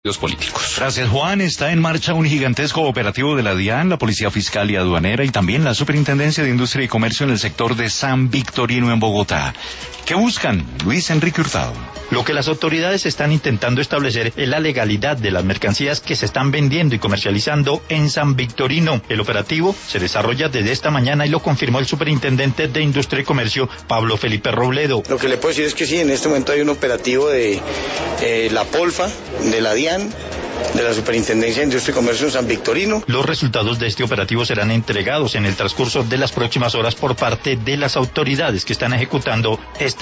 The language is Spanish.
políticos. Gracias, Juan. Está en marcha un gigantesco operativo de la DIAN, la Policía Fiscal y Aduanera y también la Superintendencia de Industria y Comercio en el sector de San Victorino en Bogotá. ¿Qué buscan? Luis Enrique Hurtado. Lo que las autoridades están intentando establecer es la legalidad de las mercancías que se están vendiendo y comercializando en San Victorino. El operativo se desarrolla desde esta mañana y lo confirmó el superintendente de Industria y Comercio, Pablo Felipe Robledo. Lo que le puedo decir es que sí, en este momento hay un operativo de la Polfa, de la DIAN, de la Superintendencia de Industria y Comercio en San Victorino. Los resultados de este operativo serán entregados en el transcurso de las próximas horas por parte de las autoridades que están ejecutando esta